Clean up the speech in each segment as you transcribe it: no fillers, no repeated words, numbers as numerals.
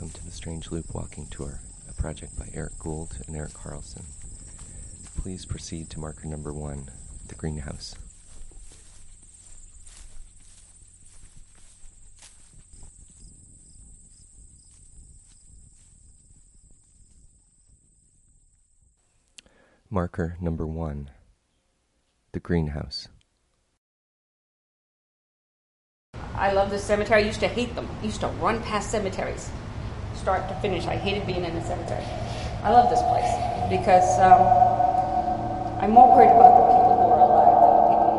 welcome to the Strange Loop Walking Tour, a project by Eric Gould and Eric Carlson. Please proceed to marker number 1, the greenhouse. Marker number 1, the greenhouse. I love this cemetery. I used to hate them. I used to run past cemeteries, start to finish. I hated being in a cemetery. I love this place because I'm more worried about the people who are alive than the people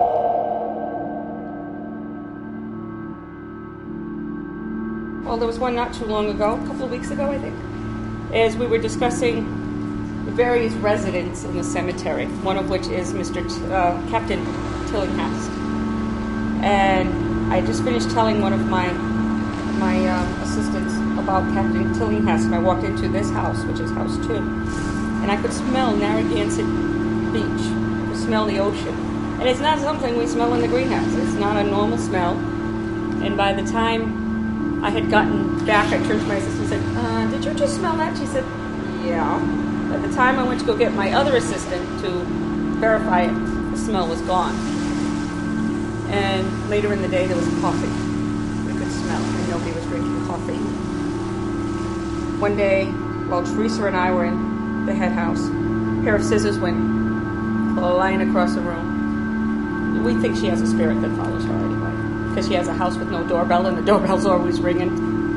who are dead. Well, there was one not too long ago, a couple of weeks ago, I think, as we were discussing the various residents in the cemetery, one of which is Captain Tillinghast. And I just finished telling one of my assistants about Captain Tillinghast, and I walked into this house, which is house 2, and I could smell Narragansett Beach. I could smell the ocean. And it's not something we smell in the greenhouse. It's not a normal smell. And by the time I had gotten back, I turned to my assistant and said, did you just smell that? She said, yeah. By the time I went to go get my other assistant to verify it, the smell was gone. And later in the day, there was coffee. We could smell, and nobody was drinking coffee. One day, while Teresa and I were in the head house, a pair of scissors went flying across the room. We think she has a spirit that follows her anyway, because she has a house with no doorbell, and the doorbell's always ringing.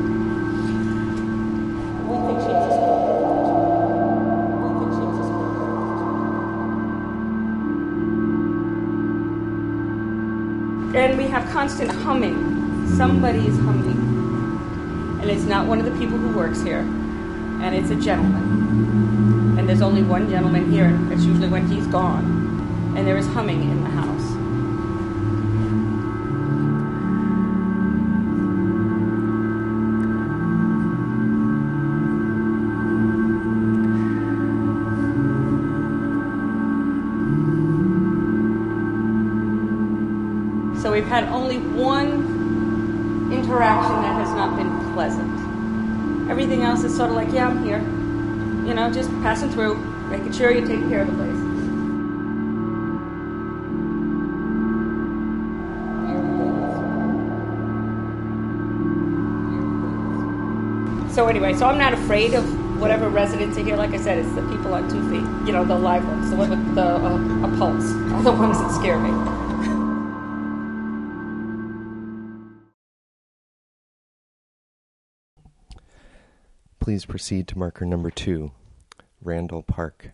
We think she has a spirit. And we have constant humming. Somebody is humming. And it's not one of the people who works here. And it's a gentleman. And there's only one gentleman here. It's usually when he's gone. And there is humming in the house. So we've had only one interaction that has not been pleasant. Everything else is sort of like, yeah, I'm here. You know, just passing through, making sure you take care of the place. So anyway, so I'm not afraid of whatever residents are here. Like I said, it's the people on 2 feet. You know, the live ones, the ones with a pulse, are the ones that scare me. Please proceed to marker number 2, Randall Park.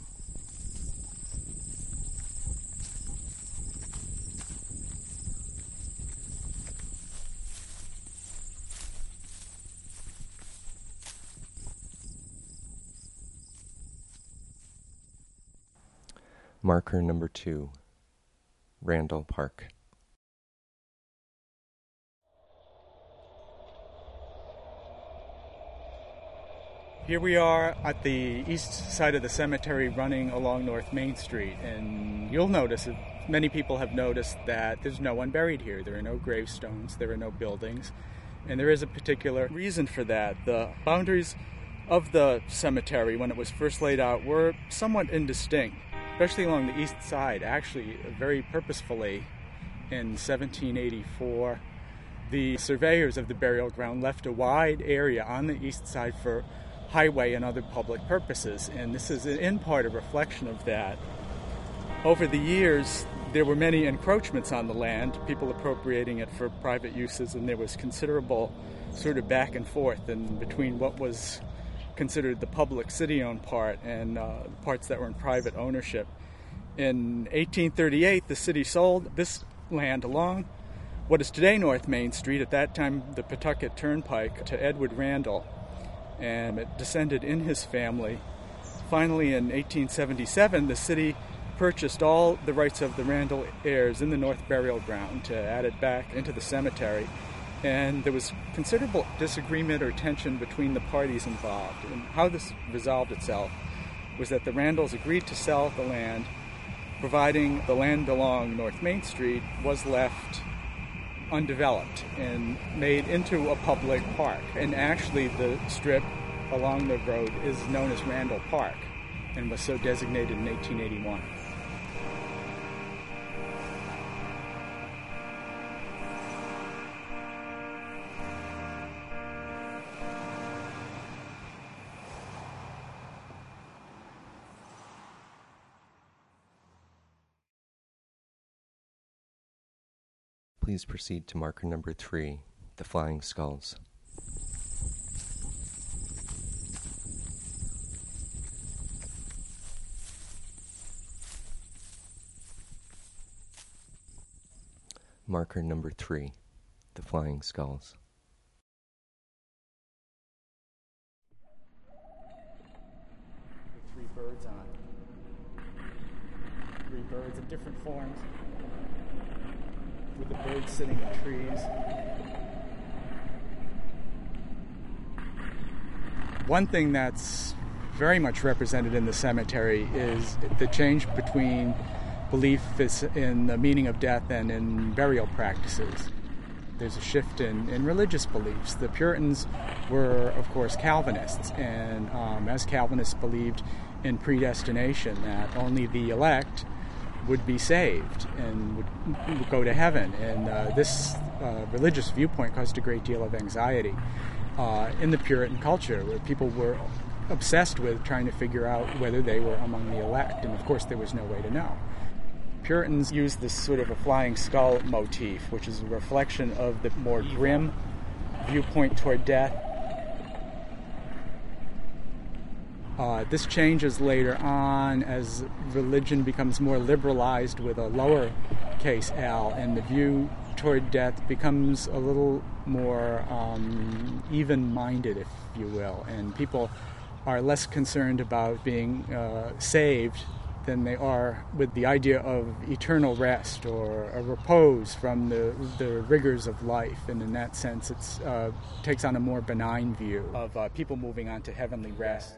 Marker number 2, Randall Park. Here we are at the east side of the cemetery running along North Main Street, and you'll notice, many people have noticed, that there's no one buried here. There are no gravestones, there are no buildings, and there is a particular reason for that. The boundaries of the cemetery, when it was first laid out, were somewhat indistinct, especially along the east side. Actually, very purposefully, in 1784, the surveyors of the burial ground left a wide area on the east side for highway and other public purposes, and this is in part a reflection of that. Over the years, there were many encroachments on the land, people appropriating it for private uses, and there was considerable sort of back and forth in between what was considered the public city-owned part and parts that were in private ownership. In 1838, the city sold this land along what is today North Main Street, at that time the Pawtucket Turnpike, to Edward Randall, and it descended in his family. Finally, in 1877, the city purchased all the rights of the Randall heirs in the North Burial Ground to add it back into the cemetery. And there was considerable disagreement or tension between the parties involved. And how this resolved itself was that the Randalls agreed to sell the land, providing the land along North Main Street was left undeveloped and made into a public park. And actually the strip along the road is known as Randall Park and was so designated in 1881. Please proceed to marker number 3, the Flying Skulls. Marker number 3, the Flying Skulls. With 3 birds on. 3 birds of different forms, with the birds sitting in trees. One thing that's very much represented in the cemetery is the change between belief in the meaning of death and in burial practices. There's a shift in religious beliefs. The Puritans were, of course, Calvinists, and as Calvinists believed in predestination, that only the elect would be saved and would go to heaven. And this religious viewpoint caused a great deal of anxiety in the Puritan culture, where people were obsessed with trying to figure out whether they were among the elect. And of course, there was no way to know. Puritans used this sort of a flying skull motif, which is a reflection of the more grim viewpoint toward death. This changes later on as religion becomes more liberalized with a lowercase l, and the view toward death becomes a little more even-minded, if you will, and people are less concerned about being saved than they are with the idea of eternal rest or a repose from the rigors of life. And in that sense, it takes on a more benign view of people moving on to heavenly rest.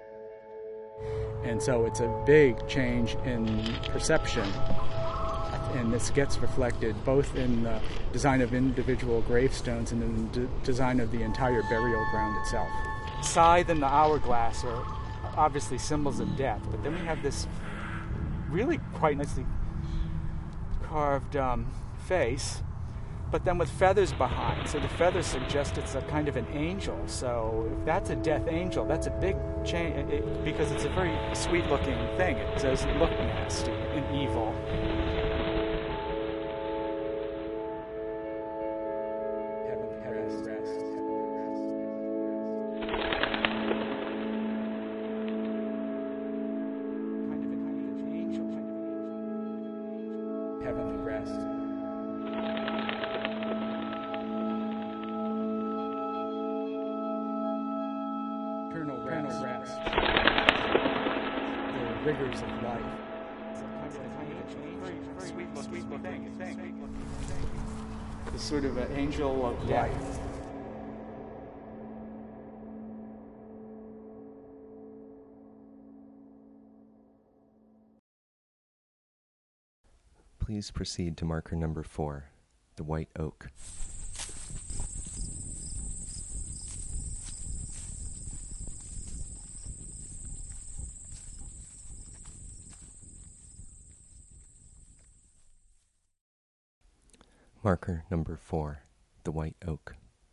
And so it's a big change in perception, and this gets reflected both in the design of individual gravestones and in the design of the entire burial ground itself. Scythe and the hourglass are obviously symbols of death, but then we have this really quite nicely carved face, but then with feathers behind. So the feathers suggest it's a kind of an angel. So if that's a death angel, that's a big change, because it's a very sweet-looking thing. It doesn't look nasty and evil. Heavenly rest. Eternal rest. The rigors of life. Sweet thing. The sort of an angel of life. Please proceed to marker number 4, the White Oak. Marker number 4, the White Oak.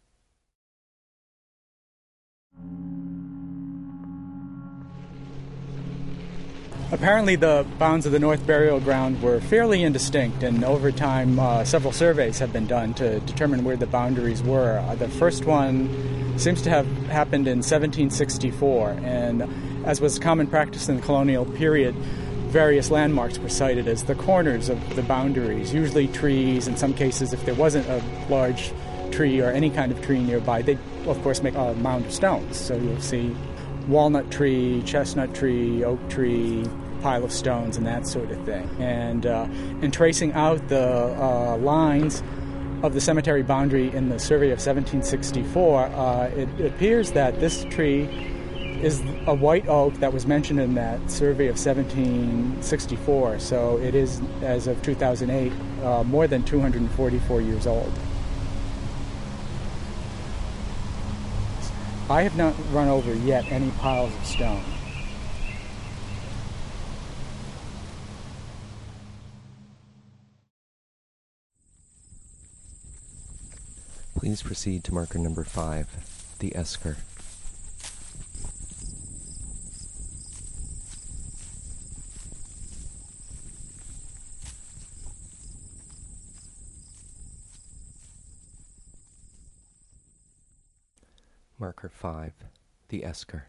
Apparently the bounds of the North Burial Ground were fairly indistinct, and over time several surveys have been done to determine where the boundaries were. The first one seems to have happened in 1764, and as was common practice in the colonial period, various landmarks were cited as the corners of the boundaries, usually trees. In some cases, if there wasn't a large tree or any kind of tree nearby, they'd, of course, make a mound of stones. So you'll see walnut tree, chestnut tree, oak tree, pile of stones, and that sort of thing. And in tracing out the lines of the cemetery boundary in the survey of 1764, it appears that this tree is a white oak that was mentioned in that survey of 1764. So it is, as of 2008, more than 244 years old. I have not run over yet any piles of stone. Please proceed to marker number 5, the esker. Marker 5, the esker.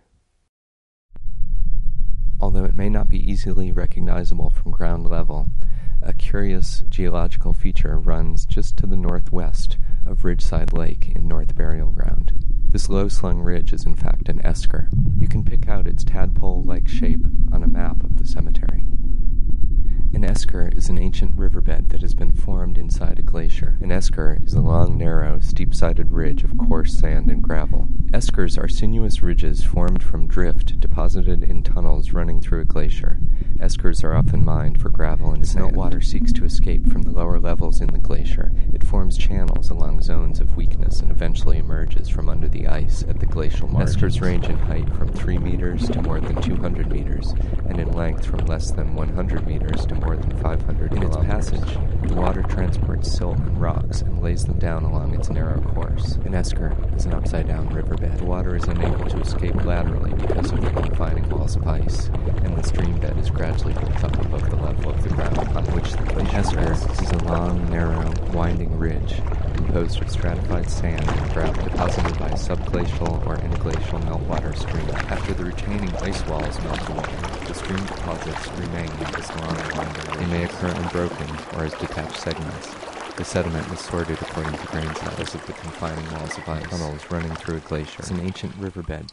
Although it may not be easily recognizable from ground level, a curious geological feature runs just to the northwest of Ridgeside Lake in North Burial Ground. This low-slung ridge is in fact an esker. You can pick out its tadpole-like shape on a map of the cemetery. An esker is an ancient riverbed that has been formed inside a glacier. An esker is a long, narrow, steep-sided ridge of coarse sand and gravel. Eskers are sinuous ridges formed from drift deposited in tunnels running through a glacier. Eskers are often mined for gravel and sand. As meltwater seeks to escape from the lower levels in the glacier, it forms channels along zones of weakness and eventually emerges from under the ice at the glacial margins. Eskers range in height from 3 meters to more than 200 meters, and in length from less than 100 meters to more than 500 kilometers. In its passage, the water transports silt and rocks and lays them down along its narrow course. An esker is an upside-down riverbed. The water is unable to escape laterally because of the confining walls of ice, and the stream bed is gradually built up above the level of the ground on which the glacier esker is a long, narrow, winding ridge composed of stratified sand and gravel deposited by subglacial or interglacial meltwater streams. After the retaining ice walls melt away, the stream deposits remain in this long, winding ridge. They may occur unbroken or as detached segments. The sediment is sorted according to grain size of the confining walls of ice. Tunnels running through a glacier. It's an ancient riverbed.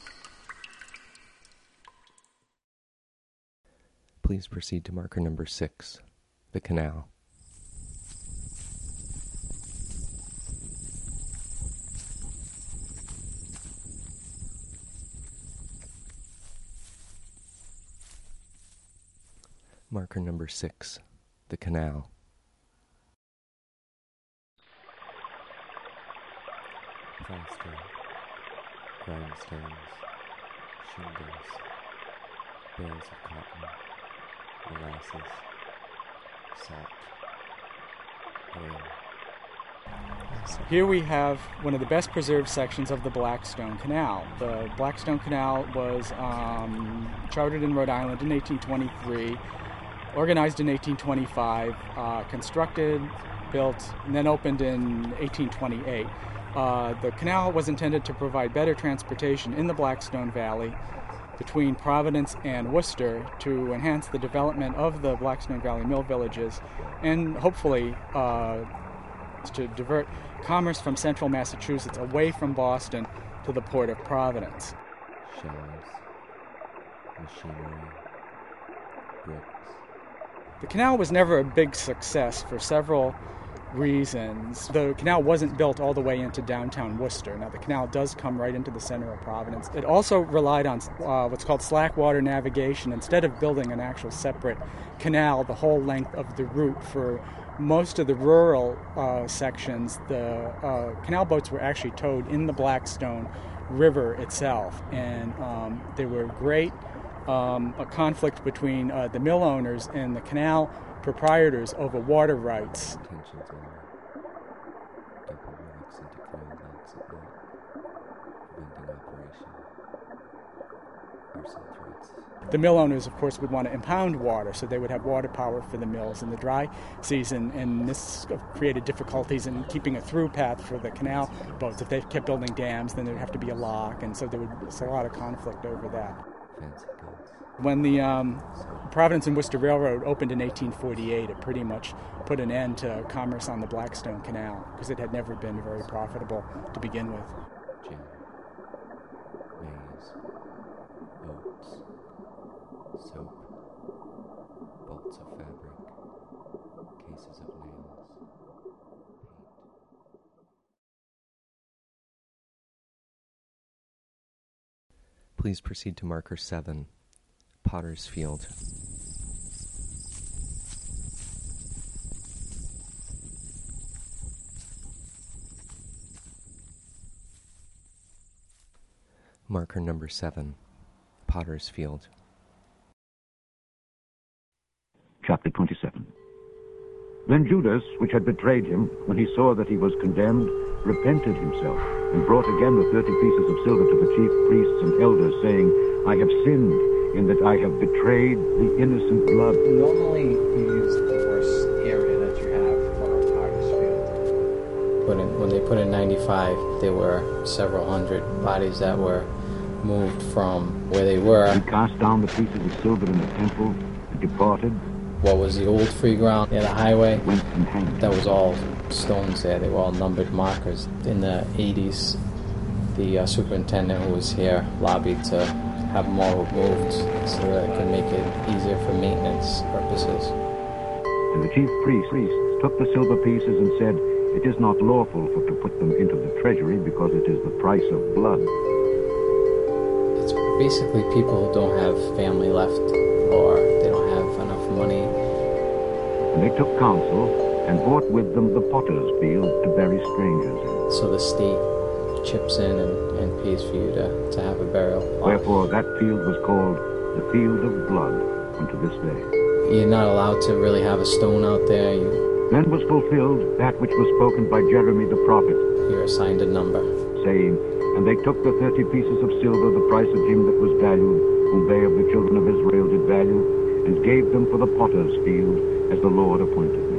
Please proceed to marker number 6, the canal. Marker number 6, the canal. Plaster, grindstones, shingles, bales of cotton, molasses, salt, oil. Here we have one of the best preserved sections of the Blackstone Canal. The Blackstone Canal was chartered in Rhode Island in 1823, organized in 1825, constructed, built, and then opened in 1828. The canal was intended to provide better transportation in the Blackstone Valley between Providence and Worcester to enhance the development of the Blackstone Valley mill villages and hopefully to divert commerce from central Massachusetts away from Boston to the port of Providence. Shells, machinery, bricks. The canal was never a big success for several reasons. The canal wasn't built all the way into downtown Worcester. Now, the canal does come right into the center of Providence. It also relied on what's called slack water navigation. Instead of building an actual separate canal the whole length of the route for most of the rural sections, the canal boats were actually towed in the Blackstone River itself. And they were great a conflict between the mill owners and the canal proprietors over water rights. Tensions are dumping rocks into canal locks at night, preventing operation. Arson threats. The mill owners, of course, would want to impound water, so they would have water power for the mills in the dry season, and this created difficulties in keeping a through path for the canal boats. If they kept building dams, then there'd have to be a lock, and so there was a lot of conflict over that. Fancy goods. When the Providence and Worcester Railroad opened in 1848, it pretty much put an end to commerce on the Blackstone Canal because it had never been very profitable to begin with. Gin, maize, oats, soap, bolts of fabric, cases of nails, paint. Please proceed to marker 7, Potter's Field. Marker number 7, Potter's Field. Chapter 27. Then Judas, which had betrayed him, when he saw that he was condemned, repented himself, and brought again the 30 pieces of silver to the chief priests and elders, saying, I have sinned in that I have betrayed the innocent blood. Normally you use the worst area that you have for a potter's field. When they put in 95, there were several hundred bodies that were moved from where they were. He cast down the pieces of silver in the temple and departed. What was the old free ground near the highway? Went and hanged. That was all stones there. They were all numbered markers. In the 80s, the superintendent who was here lobbied to have them all removed so that it could make it easier for maintenance purposes. And the chief priests took the silver pieces and said, It is not lawful to put them into the treasury because it is the price of blood. It's basically people who don't have family left or they don't have enough money. And they took counsel and bought with them the potter's field to bury strangers in. So the state chips in and pays for you to have a burial. Wherefore that field was called the Field of Blood unto this day. You're not allowed to really have a stone out there. Then was fulfilled that which was spoken by Jeremy the prophet. You're assigned a number. Saying, And they took the 30 pieces of silver, the price of him that was valued, whom they of the children of Israel did value, and gave them for the potter's field, as the Lord appointed me.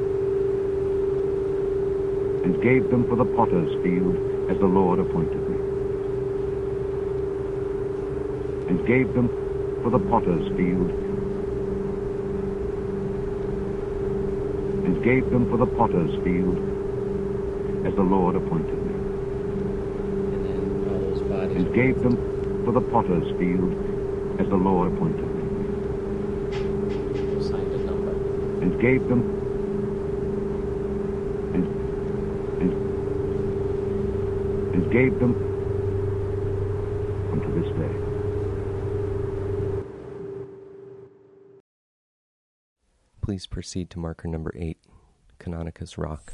And gave them for the potter's field, as the Lord appointed me. And gave them for the potter's field, and gave them for the potter's field, as the Lord appointed me. And then all those bodies. And gave them for the potter's field, as the Lord appointed me. Assigned a number. And gave them and gave them unto this day. Please proceed to marker number 8, Canonicus Rock.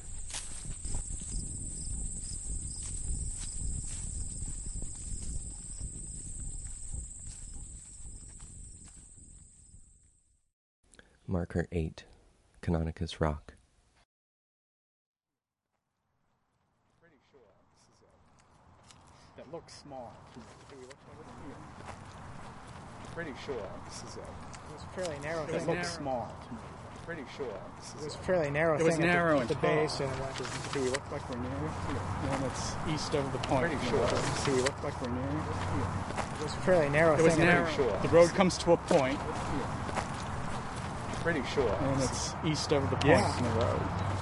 Marker 8, Canonicus Rock. Pretty sure this is it. That looks small. Do we look over here? Pretty sure this is it. It was a fairly narrow It thing. looks small to me. Pretty sure this It is was a it. fairly narrow It thing was narrow at and the tall. base, and it went. Do we look like we're near it? Yeah. And it's east of the point. Pretty sure. Do we look like we're near it? It was a fairly narrow It thing. was narrow. Sure. The road comes to a point. Pretty sure. And it's east of the point in the road.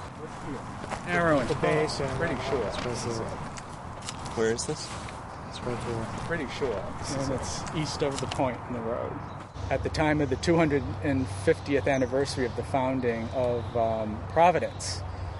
Narrow and The tall. base, and Pretty sure. This is it. Where is this? It's right here. Pretty sure. And it's east of the point in the road. At the time of the 250th anniversary of the founding of Providence,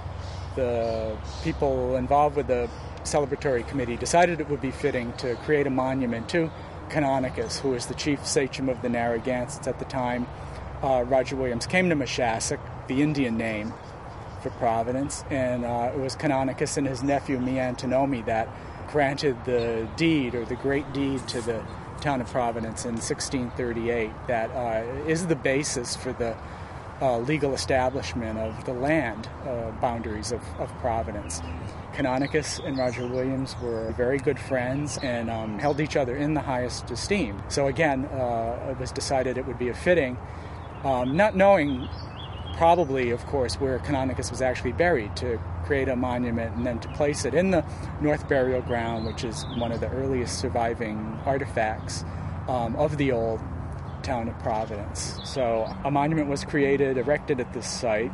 the people involved with the celebratory committee decided it would be fitting to create a monument to Canonicus, who was the chief sachem of the Narragansetts at the time. Roger Williams came to Mashassack, the Indian name for Providence, and it was Canonicus and his nephew Miantinomi that granted the deed, or the great deed, to the town of Providence in 1638 that is the basis for the legal establishment of the land boundaries of Providence. Canonicus and Roger Williams were very good friends and held each other in the highest esteem. So again, it was decided it would be a fitting, not knowing probably, of course, where Canonicus was actually buried, to create a monument and then to place it in the North Burial Ground, which is one of the earliest surviving artifacts of the old town of Providence. So a monument was created, erected at this site,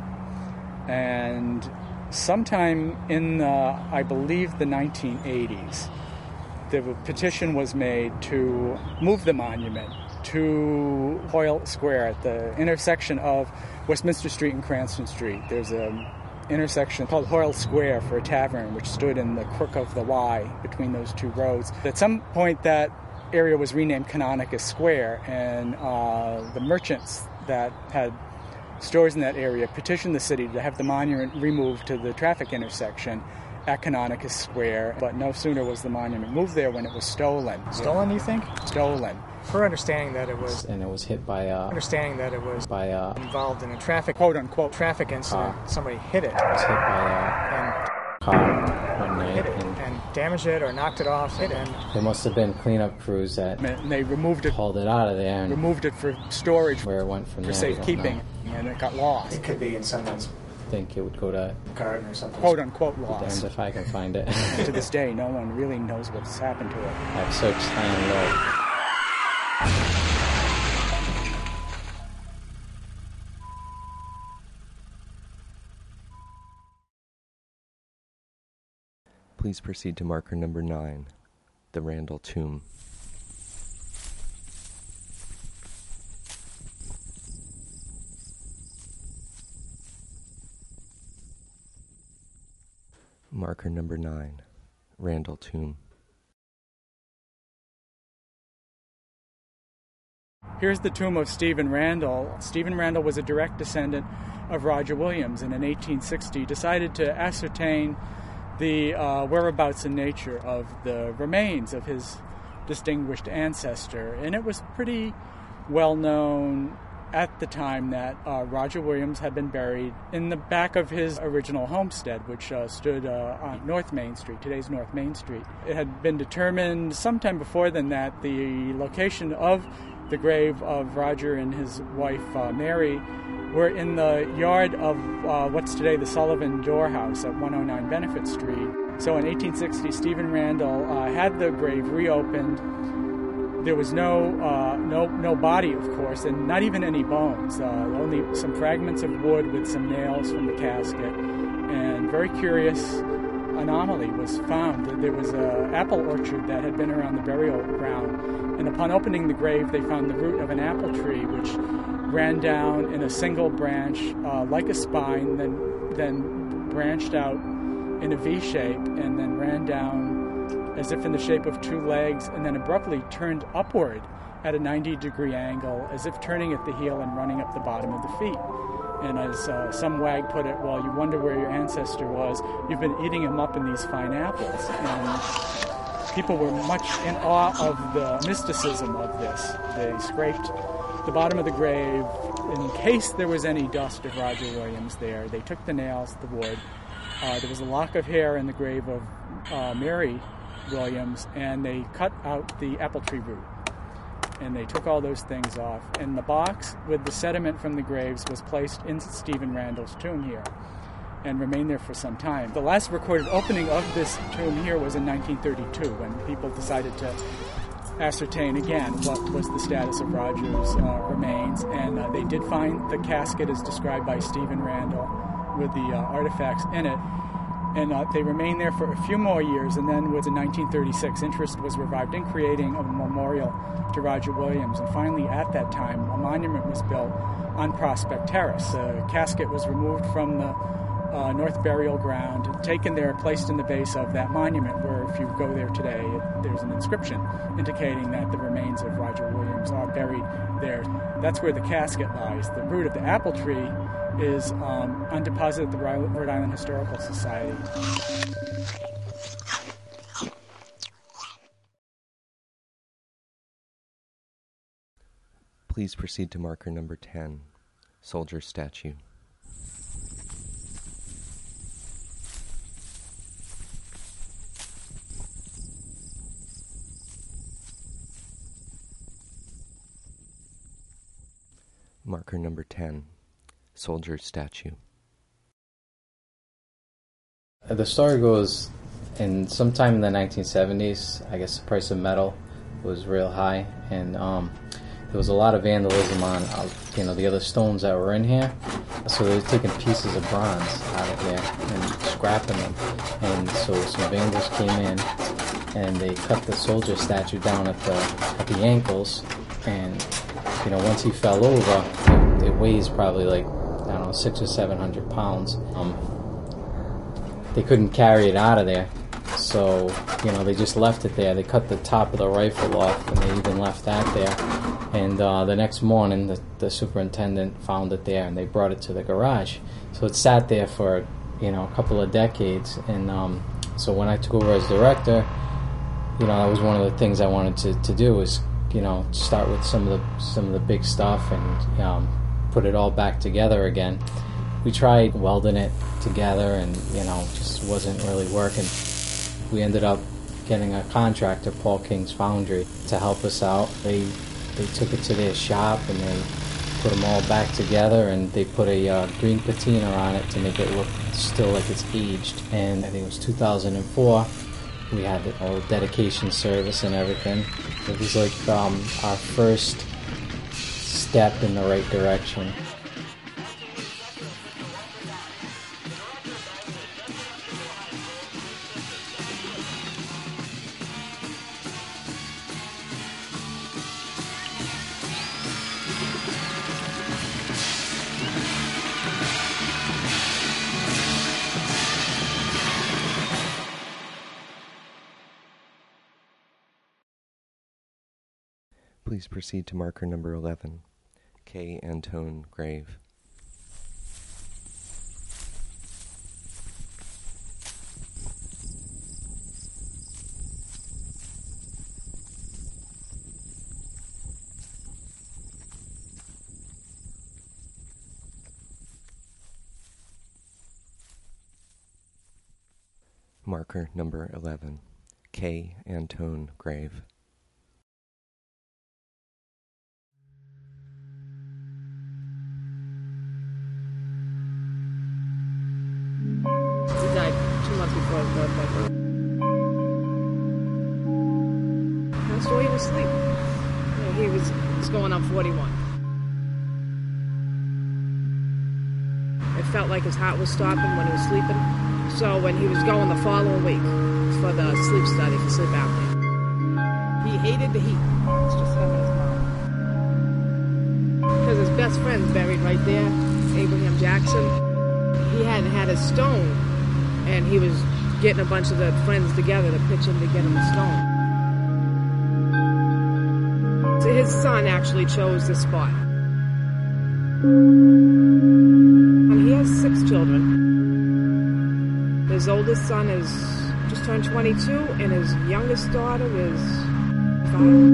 and sometime in, I believe, the 1980s, the petition was made to move the monument to Hoyle Square at the intersection of Westminster Street and Cranston Street. There's an intersection called Hoyle Square for a tavern, which stood in the crook of the Y between those two roads. At some point, that area was renamed Canonicus Square, and the merchants that had stores in that area petitioned the city to have the monument removed to the traffic intersection at Canonicus Square, but no sooner was the monument moved there when it was stolen. Stolen, you think? Stolen. For understanding that it was... And it was hit by Understanding that it was... by involved in a traffic... quote-unquote traffic incident. Somebody hit it. It was hit by and car one night. hit it and damaged it or knocked it off. And there must have been cleanup crews that and they removed it, hauled it out of there and removed it for storage, where it went from for there, safekeeping, and it got lost. it could be in someone's I think it would go to garden or something. Quote-unquote lost. damned if I can find it. To this day, no one really knows what's happened to it. I've searched high and low. Please proceed to marker number 9, the Randall Tomb. Marker number 9, Randall Tomb. Here's the tomb of Stephen Randall. Stephen Randall was a direct descendant of Roger Williams, and in 1860 decided to ascertain the whereabouts and nature of the remains of his distinguished ancestor. And it was pretty well known at the time that Roger Williams had been buried in the back of his original homestead, which stood on North Main Street, today's North Main Street. It had been determined sometime before then that the location of the grave of Roger and his wife Mary were in the yard of what's today the Sullivan Door House at 109 Benefit Street. So in 1860, Stephen Randall had the grave reopened. There was no body, of course, and not even any bones. Only some fragments of wood with some nails from the casket. And very curious anomaly was found. There was an apple orchard that had been around the burial ground, and upon opening the grave, they found the root of an apple tree, which ran down in a single branch like a spine, then branched out in a V shape, and then ran down as if in the shape of two legs, and then abruptly turned upward at a 90-degree angle, as if turning at the heel and running up the bottom of the feet. And as some wag put it, well, you wonder where your ancestor was. You've been eating him up in these fine apples. And people were much in awe of the mysticism of this. They scraped the bottom of the grave in case there was any dust of Roger Williams there. They took the nails, the wood. There was a lock of hair in the grave of Mary Williams, and they cut out the apple tree root. And they took all those things off. And the box with the sediment from the graves was placed in Stephen Randall's tomb here and remained there for some time. The last recorded opening of this tomb here was in 1932, when people decided to ascertain again what was the status of Roger's remains. And they did find the casket as described by Stephen Randall with the artifacts in it. And they remained there for a few more years, and then was in 1936, interest was revived in creating a memorial to Roger Williams. And finally, at that time, a monument was built on Prospect Terrace. The casket was removed from the North Burial Ground, taken there, placed in the base of that monument, where if you go there today, there's an inscription indicating that the remains of Roger Williams are buried there. That's where the casket lies. The root of the apple tree is on deposit at the Rhode Island Historical Society. Please proceed to marker number 10, Soldier Statue. Marker number 10, Soldier Statue. The story goes, in sometime in the 1970s, I guess the price of metal was real high, and there was a lot of vandalism on the other stones that were in here. So they were taking pieces of bronze out of there and scrapping them. And so some vandals came in and they cut the soldier statue down at the ankles. And once he fell over, it weighs probably 600 or 700 pounds. They couldn't carry it out of there, So, they just left it there. They cut the top of the rifle off, and they even left that there. And the next morning, the superintendent found it there, and they brought it to the garage. So it sat there for, a couple of decades. And so when I took over as director, that was one of the things I wanted to do was, start with some of the big stuff and put it all back together again. We tried welding it together, and just wasn't really working. We ended up getting a contractor, Paul King's Foundry, to help us out. They took it to their shop and they put them all back together, and they put a green patina on it to make it look still like it's aged. And I think it was 2004. We had the whole dedication service and everything. It was like our first step in the right direction. Please proceed to marker number 11, K. Antone grave. Marker number 11, K. Antone grave. He died 2 months before his birthday. Passed away in his sleep. He was going on 41. It felt like his heart was stopping when he was sleeping. So when he was going the following week for the sleep study for sleep apnea, he hated the heat. It's just him and his mom. Because his best friend's buried right there, Abraham Jackson. He hadn't had a stone, and he was getting a bunch of the friends together to pitch in to get him a stone. So his son actually chose this spot. And he has 6 children. His oldest son is just turned 22, and his youngest daughter is 5.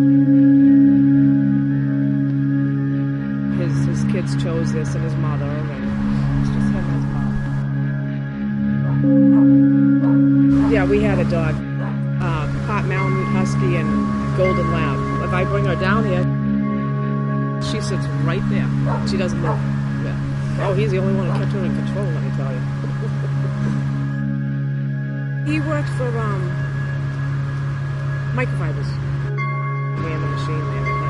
His kids chose this, and his mother, and it's just him and his mom. Yeah, we had a dog, Pot Malamute Husky and Golden Lab. If I bring her down here, she sits right there. She doesn't move. Yeah. Oh, he's the only one who kept her in control, let me tell you. He worked for microfibers. Ran the machine there at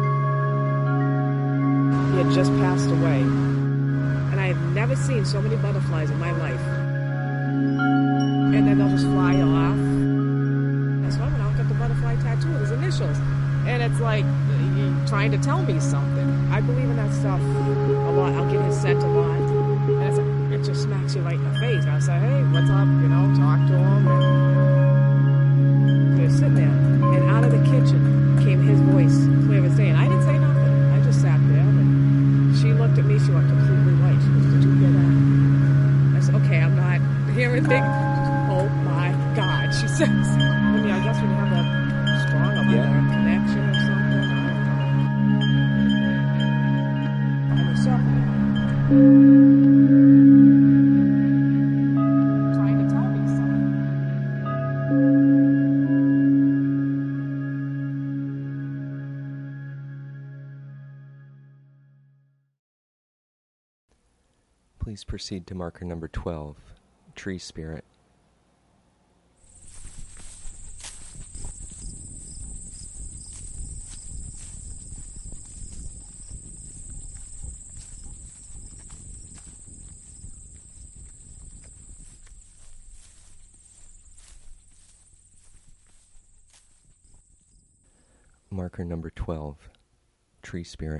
night. He had just passed away. And I have never seen so many butterflies in my life. And then they'll just fly off. That's why I'll get the butterfly tattoo with his initials. And it's like, you're trying to tell me something. I believe in that stuff a lot. I'll get his scent a lot. And it's like, it just smacks you right in the face. I say, hey, what's up? Talk to him. And they're sitting there. And out of the kitchen came his voice, clear as day. And I didn't say nothing. I just sat there. And she looked at me. She went completely white. She goes, did you hear that? I said, okay, I'm not hearing things. Oh, my God, she says. I guess we have that strong of a connection or something. I don't know. Trying to tell me something. Please proceed to marker number 12, Tree Spirit. Marker number 12, Tree Spirit.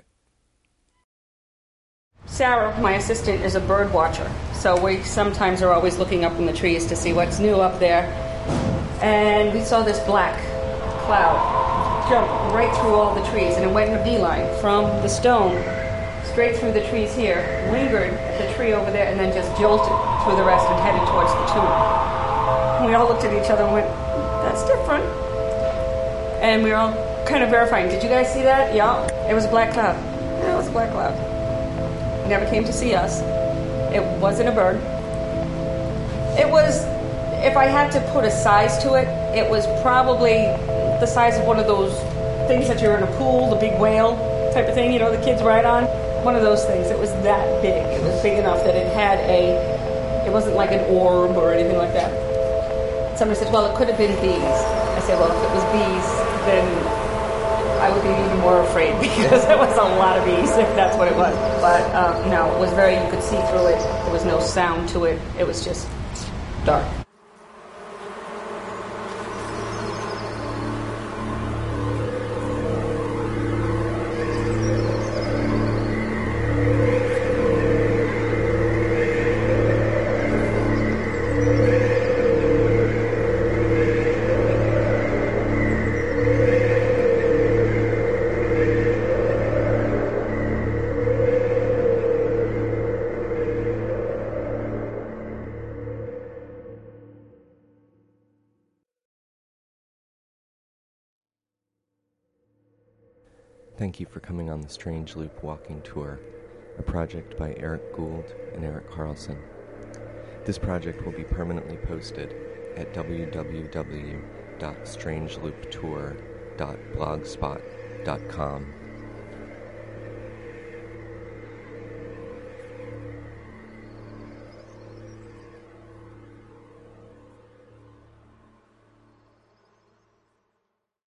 Sarah, my assistant, is a bird watcher, so we sometimes are always looking up in the trees to see what's new up there. and we saw this black cloud jump right through all the trees, and it went in a beeline from the stone straight through the trees here, lingered at the tree over there, and then just jolted through the rest and headed towards the tomb. And we all looked at each other and went, that's different. And we were all kind of verifying, did you guys see that? Yeah, it was a black cloud. Yeah, it was a black cloud. It never came to see us. It wasn't a bird. It was, if I had to put a size to it, it was probably the size of one of those things that you're in a pool, the big whale type of thing, you know, the kids ride on. One of those things. It was that big. It was big enough that it had it wasn't like an orb or anything like that. Somebody said, well, it could have been bees. I said, well, if it was bees, then I would be even more afraid because there was a lot of bees, if that's what it was. But no, it was you could see through it. There was no sound to it. It was just dark. Thank you for coming on the Strange Loop Walking Tour, a project by Eric Gould and Eric Carlson. This project will be permanently posted at www.strangelooptour.blogspot.com